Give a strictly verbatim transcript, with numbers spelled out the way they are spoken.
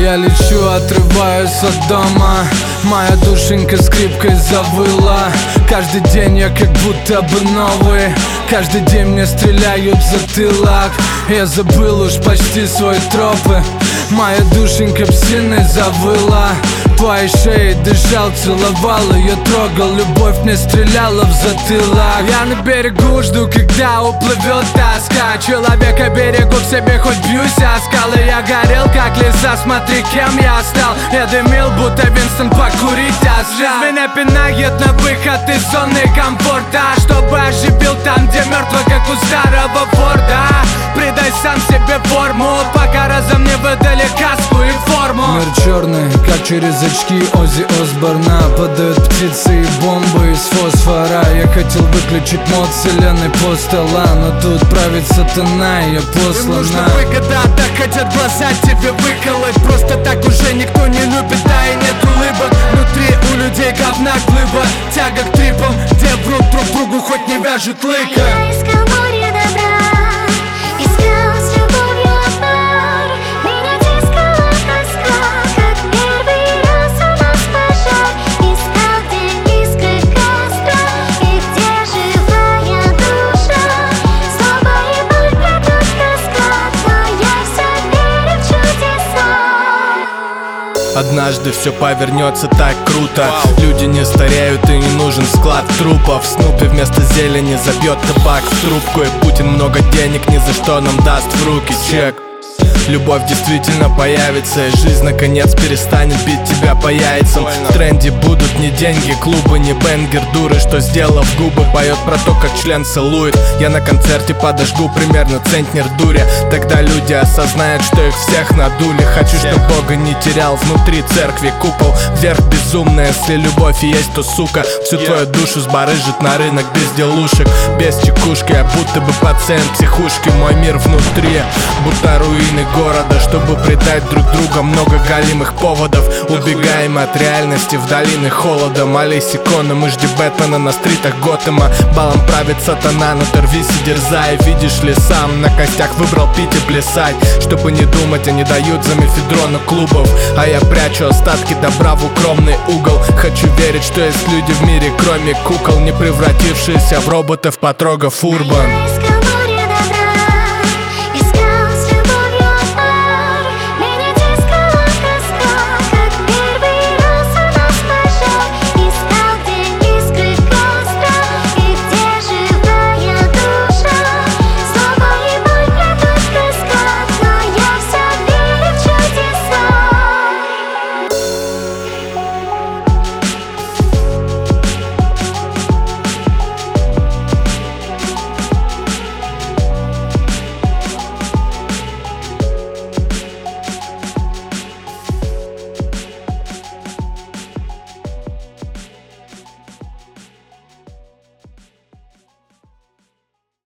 Я лечу, отрываюсь от дома. Моя душенька скрипкой завыла. Каждый день я как будто бы новый. Каждый день мне стреляют в затылок. Я забыл уж почти свои тропы. Моя душенька псиной завыла. Твоей шеей дышал, целовал ее, трогал. Любовь мне стреляла в затылок. Я на берегу жду, когда уплывет тоска. Человека берегу к себе, хоть бьюсь о скалы. Я горел, как леса, смотри, кем я стал. Я дымил, будто Винстон, покурить остал. Жизнь меня пинает на выход из зоны комфорта, чтобы оживил там, где мертво, как у старого Форда. Придай сам себе форму, пока разом не выдали каску и форму. Мир черный, как через очки Оззи Осборна. Падают птицы и бомбы из фосфора. Я хотел выключить мод вселенной по стола, но тут правит сатана, и я послана. Им нужна выгода, так хотят глаза тебе выколоть. Просто так уже никто не любит, да и нет улыбок. Внутри у людей говна глыба, тяга к трипам, где врут друг другу, хоть не вяжут лыка. Я искал море добра, искал с любовью обман. Меня тискала тоска, как первый раз у нас пожар. Искал, где искры костра, и где живая душа. Злоба и боль придут расклад, но я все верю в чудеса. Однажды все повернется так круто. Люди не стареют и не нужен склад трупов. Снупи вместо зелени забьет табак в трубку. И Путин много денег ни за что нам даст в руки чек. Любовь действительно появится, и жизнь наконец перестанет бить тебя по яйцам. В тренде будут не деньги, клубы, не бенгер. Дуры, что сделав губы, поет про то, как член целует. Я на концерте подожгу примерно центнер дури. Тогда люди осознают, что их всех надули. Хочу, чтоб Бога не терял внутри церкви купол. Вверх безумно, если любовь и есть, то сука всю твою душу сбарыжит на рынок безделушек. Без чекушки, я будто бы пациент психушки. Мой мир внутри, будто руины города. Чтобы предать друг друга, много галимых поводов. Убегаем от реальности в долины холода. Молись иконам и жди Бэтмена на стритах Готэма. Балом правит сатана, но ты рвись и дерзай. Видишь ли сам, на костях выбрал пить и плясать. Чтобы не думать, они дают за мефедрона клубов. А я прячу остатки добра в укромный угол. Хочу верить, что есть люди в мире, кроме кукол, не превратившиеся в роботов, потрогав урбан.